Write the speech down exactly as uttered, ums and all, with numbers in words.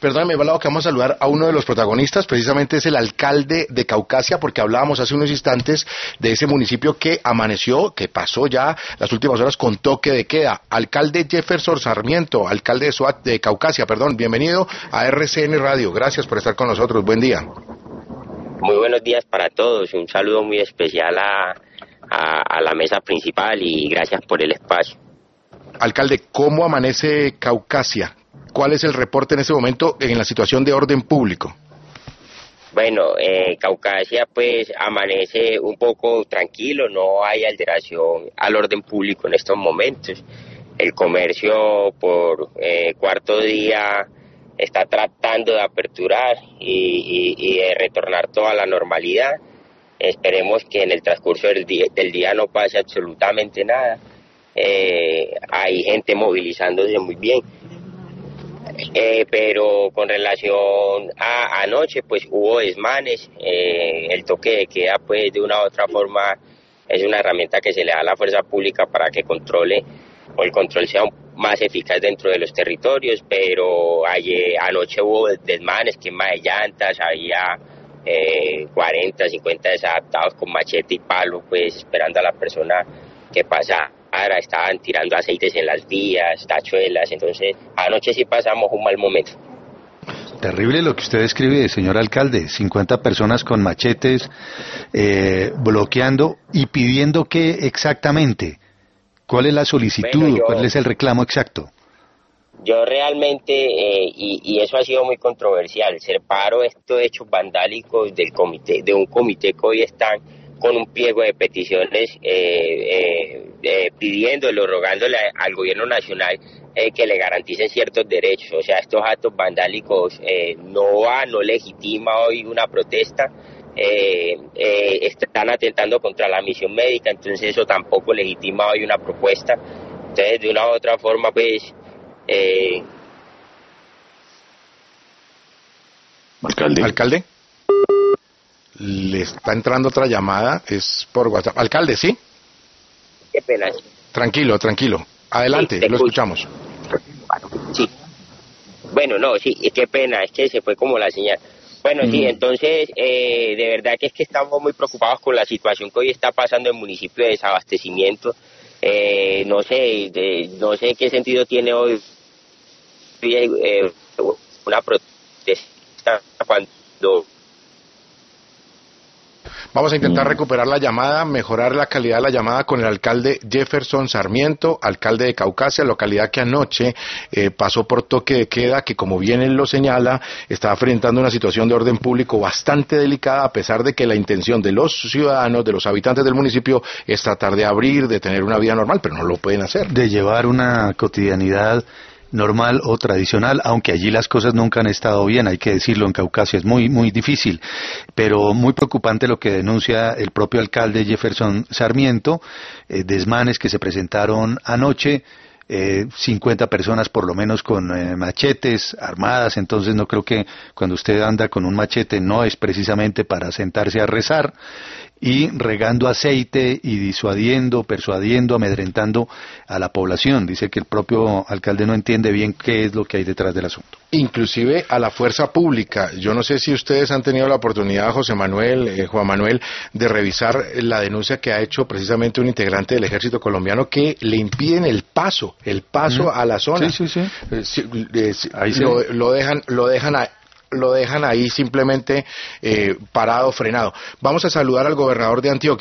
Perdóname, Balado, que vamos a saludar a uno de los protagonistas, precisamente es el alcalde de Caucasia, porque hablábamos hace unos instantes de ese municipio que amaneció, que pasó ya las últimas horas con toque de queda. Alcalde Jefferson Sarmiento, alcalde de Soat de Caucasia, perdón, bienvenido a R C N Radio, gracias por estar con nosotros, buen día. Muy buenos días para todos, un saludo muy especial a, a, a la mesa principal y gracias por el espacio. Alcalde, ¿cómo amanece Caucasia? ¿Cuál es el reporte en este momento en la situación de orden público? Bueno, eh, Caucasia pues amanece un poco tranquilo, no hay alteración al orden público en estos momentos. El comercio por eh, cuarto día está tratando de aperturar y, y, y de retornar toda la normalidad. Esperemos que en el transcurso del día, del día no pase absolutamente nada. Eh, hay gente movilizándose muy bien. Eh, pero con relación a anoche pues hubo desmanes, eh, el toque de queda pues de una u otra forma es una herramienta que se le da a la fuerza pública para que controle o el control sea más eficaz dentro de los territorios, pero ayer, anoche hubo desmanes, quema de llantas, había eh, cuarenta, cincuenta desadaptados con machete y palo pues esperando a la persona que pasara. Estaban tirando aceites en las vías, tachuelas, entonces anoche sí pasamos un mal momento. Terrible lo que usted describe, señor alcalde, cincuenta personas con machetes eh, bloqueando y pidiendo qué exactamente, ¿cuál es la solicitud, bueno, yo, cuál es el reclamo exacto? Yo realmente, eh, y, y eso ha sido muy controversial, separo estos hechos vandálicos del comité, de un comité que hoy están con un pliego de peticiones eh, eh, eh, pidiéndole o rogándole al gobierno nacional eh, que le garanticen ciertos derechos. O sea, estos actos vandálicos eh, no va, no legitima hoy una protesta, eh, eh, están atentando contra la misión médica, entonces eso tampoco legitima hoy una propuesta. Entonces, de una u otra forma, pues... Eh... Alcalde. Alcalde. Le está entrando otra llamada, es por WhatsApp. Alcalde, ¿sí? Qué pena. Tranquilo, tranquilo. Adelante, sí, lo escuchamos. Sí. Bueno, no, sí, qué pena, es que se fue como la señal. Bueno, mm. sí, entonces, eh, de verdad que es que estamos muy preocupados con la situación que hoy está pasando en el municipio de desabastecimiento. Eh, no sé, de, no sé qué sentido tiene hoy eh, una protesta cuando... Vamos a intentar recuperar la llamada, mejorar la calidad de la llamada con el alcalde Jefferson Sarmiento, alcalde de Caucasia, localidad que anoche eh, pasó por toque de queda, que como bien él lo señala, está enfrentando una situación de orden público bastante delicada, a pesar de que la intención de los ciudadanos, de los habitantes del municipio, es tratar de abrir, de tener una vida normal, pero no lo pueden hacer. De llevar una cotidianidad normal o tradicional, aunque allí las cosas nunca han estado bien, hay que decirlo, en Caucasia es muy muy difícil, pero muy preocupante lo que denuncia el propio alcalde Jefferson Sarmiento, eh, desmanes que se presentaron anoche, eh, cincuenta personas por lo menos con eh, machetes armadas, entonces no creo que cuando usted anda con un machete no es precisamente para sentarse a rezar, y regando aceite y disuadiendo, persuadiendo, amedrentando a la población. Dice que el propio alcalde no entiende bien qué es lo que hay detrás del asunto. Inclusive a la fuerza pública. Yo no sé si ustedes han tenido la oportunidad, José Manuel, eh, Juan Manuel, de revisar la denuncia que ha hecho precisamente un integrante del ejército colombiano que le impiden el paso, el paso mm. a la zona. Sí, sí, sí. Eh, si, eh, si, Ahí lo, sí. lo dejan, lo dejan a lo dejan ahí simplemente eh, parado, frenado. Vamos a saludar al gobernador de Antioquia.